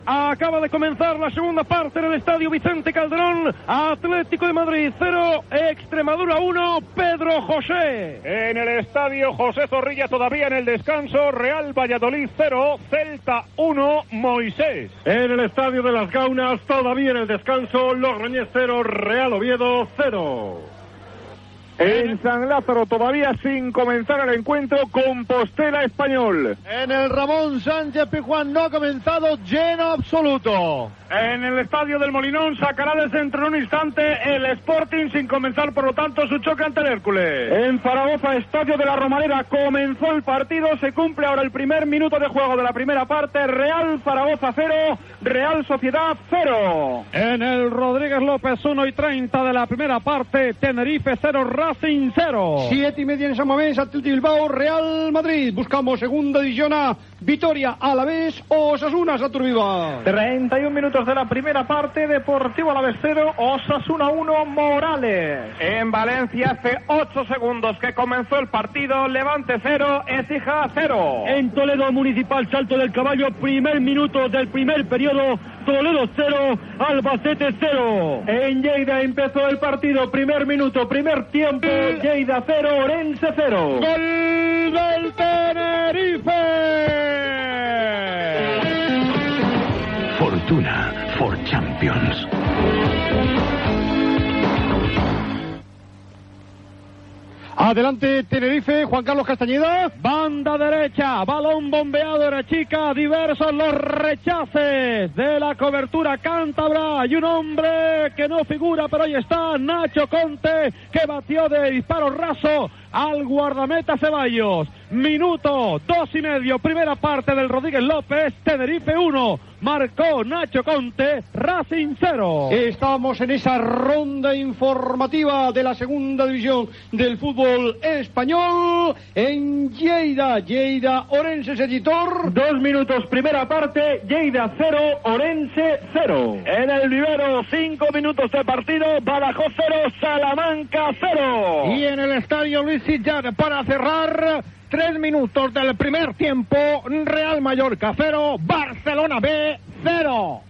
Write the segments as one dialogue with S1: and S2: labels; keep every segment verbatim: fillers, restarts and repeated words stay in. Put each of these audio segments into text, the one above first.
S1: Acaba de comenzar la segunda parte en el Estadio Vicente Calderón. Atlético de Madrid cero, Extremadura uno, Pedro José.
S2: En el Estadio José Zorrilla todavía en el descanso, Real Valladolid cero, Celta uno, Moisés.
S3: En el Estadio de las Gaunas todavía en el descanso, Logroñés cero, Real Oviedo cero.
S2: En San Lázaro, todavía sin comenzar el encuentro, Compostela Español.
S4: En el Ramón Sánchez Pizjuán no ha comenzado, lleno absoluto.
S2: En el Estadio del Molinón sacará de centro en un instante el Sporting, sin comenzar por lo tanto su choque ante el Hércules.
S1: En Zaragoza, Estadio de la Romareda, comenzó el partido, se cumple ahora el primer minuto de juego de la primera parte. Real Zaragoza cero, Real Sociedad cero.
S5: En el Rodríguez López uno y treinta de la primera parte, Tenerife cero, Racing cero.
S6: Siete y media en San Mamés, Atlético Bilbao, Real Madrid. Buscamos segunda división A, Vitoria, Alavés, Osasuna, Saturviva.
S1: treinta y un minutos de la primera parte, Deportivo Alavés cero, Osasuna uno, Morales.
S2: En Valencia hace ocho segundos que comenzó el partido, Levante cero, Écija cero.
S1: En Toledo Municipal, Salto del Caballo, primer minuto del primer periodo, Toledo cero, Albacete cero. En Lleida empezó el partido, primer minuto, primer tiempo, Lleida cero, Orense cero.
S5: ¡Gol del Tenerife!
S7: Fortuna for Champions.
S6: Adelante Tenerife, Juan Carlos Castañeda.
S5: Banda derecha, balón bombeado, era chica, diversos los rechaces de la cobertura cántabra. Y un hombre que no figura, pero ahí está, Nacho Conte, que batió de disparo raso al guardameta Ceballos. Minuto, dos y medio, primera parte del Rodríguez López, Tenerife uno, marcó Nacho Conte, Racing cero.
S6: Estamos en esa ronda informativa de la segunda división del fútbol español en Lleida, Lleida, Orense, editor.
S1: Dos minutos, primera parte, Lleida cero, Orense cero. En el Vivero, cinco minutos de partido, Badajoz cero, Salamanca cero.
S4: Y en el Estadio Luis Sillar, para cerrar, tres minutos del primer tiempo, Real Mallorca cero, Barcelona B cero.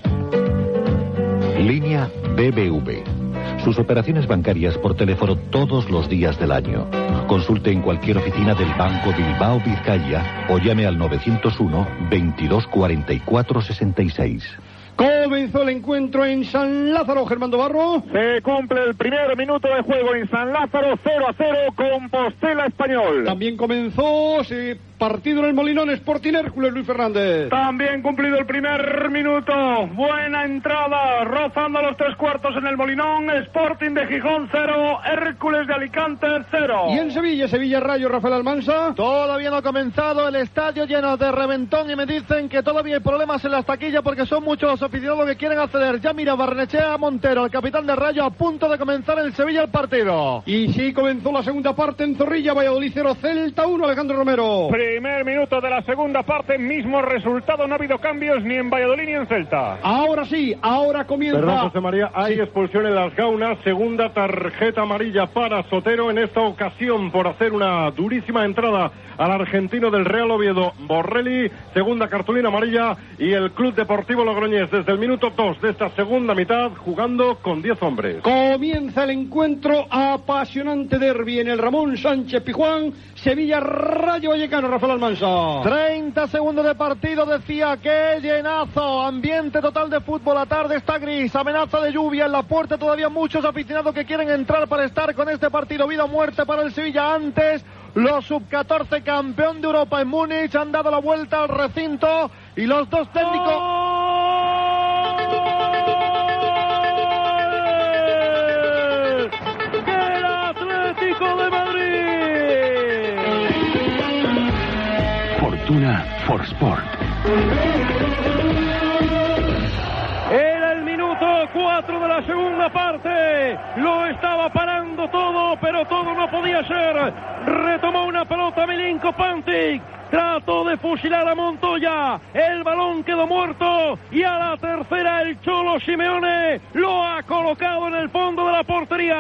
S7: Línea B B V. Sus operaciones bancarias por teléfono todos los días del año. Consulte en cualquier oficina del Banco Bilbao Vizcaya o llame al novecientos uno, veintidós cuarenta y cuatro sesenta y seis.
S6: Comenzó el encuentro en San Lázaro, Germando Barro.
S2: Se cumple el primer minuto de juego en San Lázaro, cero a cero, Compostela Español.
S6: También comenzó ese partido en el Molinón, Sporting Hércules, Luis Fernández.
S2: También cumplido el primer minuto, buena entrada, rozando los tres cuartos en el Molinón, Sporting de Gijón cero, Hércules de Alicante cero.
S6: Y en Sevilla, Sevilla Rayo, Rafael Almansa.
S4: Todavía no ha comenzado, el estadio lleno de reventón y me dicen que todavía hay problemas en las taquillas porque son muchos los aficionados que quieren acceder. Ya mira Barnechea Montero, el capitán de Rayo, a punto de comenzar en Sevilla el partido.
S6: Y sí, comenzó la segunda parte en Zorrilla, Valladolid cero, Celta uno, Alejandro Romero.
S2: Primer minuto de la segunda parte, mismo resultado, no ha habido cambios ni en Valladolid ni en Celta.
S6: Ahora sí, ahora comienza.
S3: Perdón, José María, hay sí. expulsión en las Gaunas, segunda tarjeta amarilla para Sotero, en esta ocasión por hacer una durísima entrada al argentino del Real Oviedo, Borrelli, segunda cartulina amarilla, y el Club Deportivo Logroñés desde el minuto dos de esta segunda mitad jugando con diez hombres.
S6: Comienza el encuentro, apasionante derbi en el Ramón Sánchez Pizjuán, Sevilla Rayo Vallecano, Rafael Almansa.
S4: treinta segundos de partido, decía que llenazo, ambiente total de fútbol, la tarde está gris, amenaza de lluvia en la puerta, todavía muchos aficionados que quieren entrar para estar con este partido, vida o muerte para el Sevilla. Antes, los sub catorce campeón de Europa en Múnich han dado la vuelta al recinto y los dos técnicos... ¡Oh!
S1: ¡El Atlético de Madrid!
S7: Fortuna for Sport.
S1: Era el minuto cuatro de la segunda parte, lo estaba parando todo, pero todo no podía ser. Retomó una pelota Milinko Pantic, trató de fusilar a Montoya, el balón quedó muerto y a la tercera el Cholo Simeone lo ha colocado en el fondo de la portería.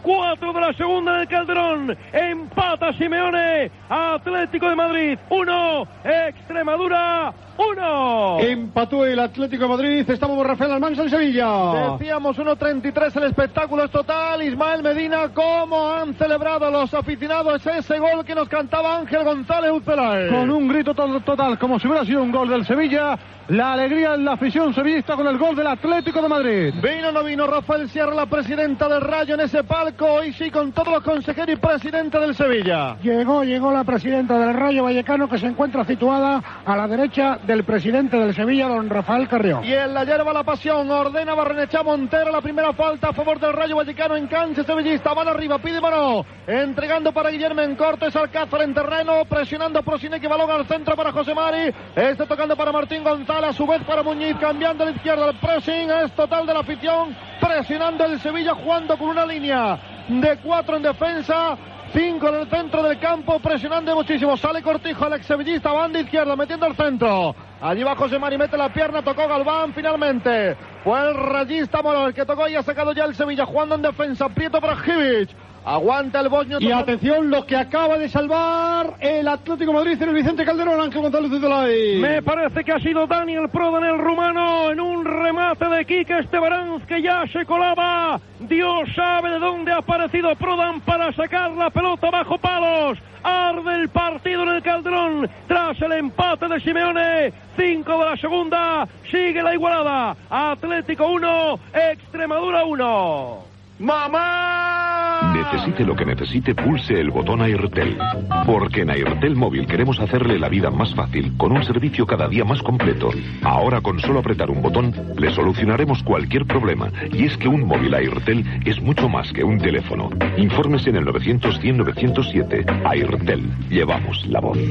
S1: cuatro de la segunda del Calderón. Empata Simeone. Atlético de Madrid uno, Extremadura uno.
S6: Empató el Atlético de Madrid. Estamos Rafael Almanza en Sevilla.
S4: Decíamos uno treinta y tres, el espectáculo es total. Ismael Medina, cómo han celebrado los aficionados ese gol que nos cantaba Ángel González Uzelae.
S5: Con un grito to- total, como si hubiera sido un gol del Sevilla. La alegría en la afición sevillista con el gol del Atlético de Madrid.
S4: Vino o no vino Rafael Sierra, la presidenta del Rayo, en ese palco, y sí, con todos los consejeros y presidente del Sevilla.
S8: Llegó, llegó la presidenta del Rayo Vallecano, que se encuentra situada a la derecha del presidente del Sevilla, don Rafael Carrión.
S4: Y en la hierba la pasión, ordena Barrenechea Montero la primera falta a favor del Rayo Vallecano en cancha sevillista. Van arriba, pide mano, entregando para Guillermo en Cortes, Alcázar en terreno, presionando Prosinecki, balón al centro para José Mari, este tocando para Martín González, a su vez para Muñiz, cambiando a la izquierda, el pressing es total de la afición, presionando el Sevilla, jugando con una línea de cuatro en defensa, cinco en el centro del campo, presionando muchísimo. Sale Cortijo, el ex sevillista, banda izquierda, metiendo al centro. Allí va José Mari, mete la pierna, tocó Galván finalmente. Fue el rayista Moro el que tocó y ha sacado ya el Sevilla, jugando en defensa. Prieto Brajivic. Aguanta el bosnio.
S6: Y atención, lo que acaba de salvar el Atlético de Madrid en el Vicente Calderón, Ángel González Uzelae.
S1: Me parece que ha sido Daniel Prodan, el rumano, en un remate de Quique Estebaranz, que ya se colaba. Dios sabe de dónde ha aparecido Prodan para sacar la pelota bajo palos. Arde el partido en el Calderón tras el empate de Simeone. Cinco de la segunda, sigue la igualada. Atlético uno, Extremadura uno.
S9: ¡Mamá! Necesite lo que necesite, pulse el botón Airtel. Porque en Airtel Móvil queremos hacerle la vida más fácil, con un servicio cada día más completo. Ahora, con solo apretar un botón, le solucionaremos cualquier problema. Y es que un móvil Airtel es mucho más que un teléfono. Infórmese en el novecientos cien novecientos siete. Airtel. Llevamos la voz.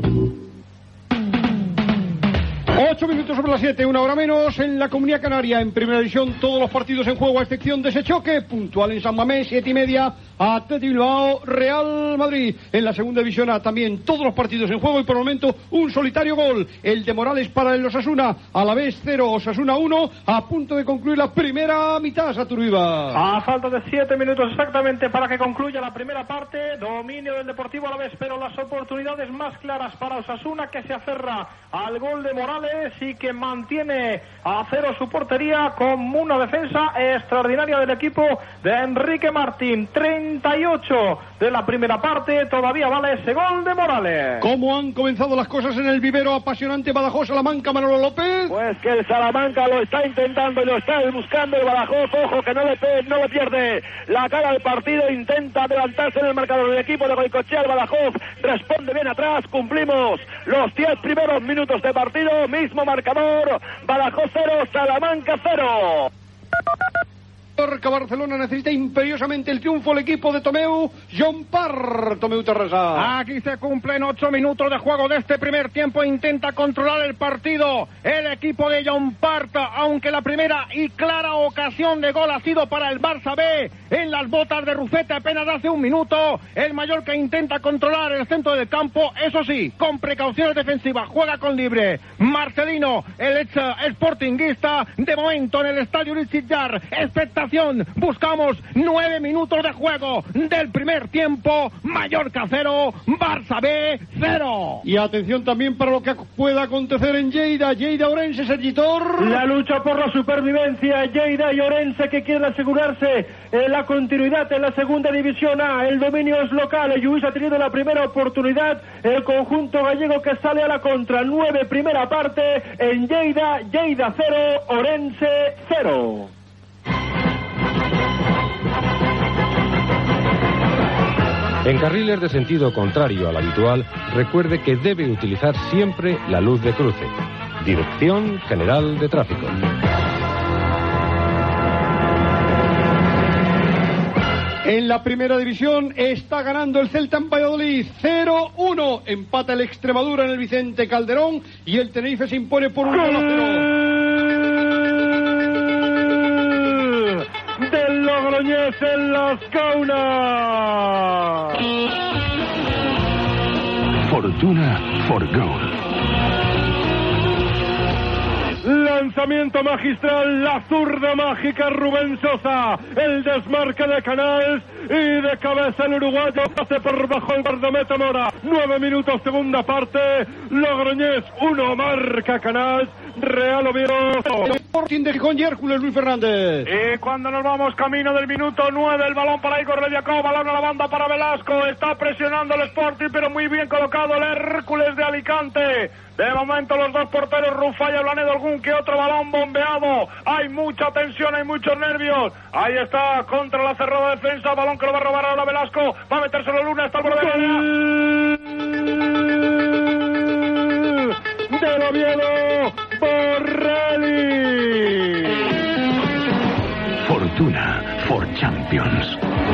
S6: Ocho minutos sobre las siete, una hora menos en la Comunidad Canaria. En Primera División, todos los partidos en juego, a excepción de ese choque puntual en San Mamés, siete y media, Athletic Bilbao, Real Madrid. En la Segunda División A también todos los partidos en juego y por el momento un solitario gol, el de Morales para el Osasuna, a la vez cero, Osasuna uno, a punto de concluir la primera mitad, Saturuiba.
S2: A falta de siete minutos exactamente para que concluya la primera parte, dominio del Deportivo a la vez, pero las oportunidades más claras para Osasuna, que se aferra al gol de Morales y que mantiene a cero su portería con una defensa extraordinaria del equipo de Enrique Martín. treinta y ocho de la primera parte, todavía vale ese gol de Morales.
S6: ¿Cómo han comenzado las cosas en el vivero apasionante Badajoz Salamanca, Manolo López?
S10: Pues que el Salamanca lo está intentando y lo está buscando el Badajoz, ojo que no le, no le pierde la cara al partido, intenta adelantarse en el marcador del equipo de Goicoechea. El Badajoz responde bien atrás, cumplimos los diez primeros minutos de partido, mismo marcador, Badajoz cero, Salamanca cero.
S6: Barcelona necesita imperiosamente el triunfo el equipo de Tomeu, John Parr, Tomeu Terrassa.
S1: Aquí se cumplen ocho minutos de juego de este primer tiempo, intenta controlar el partido el equipo de John Parr, aunque la primera y clara ocasión de gol ha sido para el Barça B en las botas de Rucete apenas hace un minuto. El Mallorca intenta controlar el centro del campo, eso sí, con precauciones defensivas, juega con libre. Marcelino, el ex sportinguista, de momento en el estadio Uritzillar, expectación. Buscamos nueve minutos de juego del primer tiempo. Mallorca cero, Barça B cero.
S6: Y atención también para lo que pueda acontecer en Lleida. Lleida Orense, Sergitor.
S2: La lucha por la supervivencia. Lleida y Orense, que quieren asegurarse eh, la continuidad en la segunda división A. El dominio es local. El Lluís ha tenido la primera oportunidad. El conjunto gallego que sale a la contra. Nueve primera parte en Lleida. Lleida cero, Orense cero.
S11: En carriles de sentido contrario al habitual, recuerde que debe utilizar siempre la luz de cruce. Dirección General de Tráfico.
S6: En la primera división está ganando el Celta en Valladolid cero uno. Empata el Extremadura en el Vicente Calderón y el Tenerife se impone por un gol a cero.
S2: Del Logroñés en Las Kaunas.
S9: Fortuna for Gold.
S3: Lanzamiento magistral, la zurda mágica Rubén Sosa, el desmarque de Canals y de cabeza el uruguayo pase por bajo el guardameta Mora. Nueve minutos segunda parte, Logroñés uno, marca Canals, Real Oviedo.
S6: Sporting de Gijón y Hércules, Luis Fernández.
S2: Y cuando nos vamos camino del minuto nueve, el balón para Igor Lediakov, balón a la banda para Velasco, está presionando el Sporting, pero muy bien colocado el Hércules de Alicante. De momento los dos porteros, Rufai y Blanedo, algún que otro balón bombeado. Hay mucha tensión, hay muchos nervios. Ahí está, contra la cerrada defensa, balón que lo va a robar ahora Velasco. Va a metérselo Luna, está al borde de la área.
S3: Del Oviedo, Borrelli.
S12: Fortuna for Champions.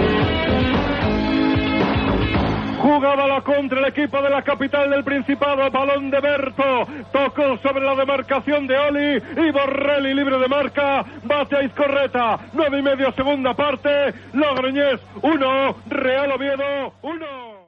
S3: Jugaba la contra el equipo de la capital del Principado, balón de Berto, tocó sobre la demarcación de Oli y Borrelli libre de marca, bate a Izcorreta, nueve y medio segunda parte, Logroñés uno, Real Oviedo uno.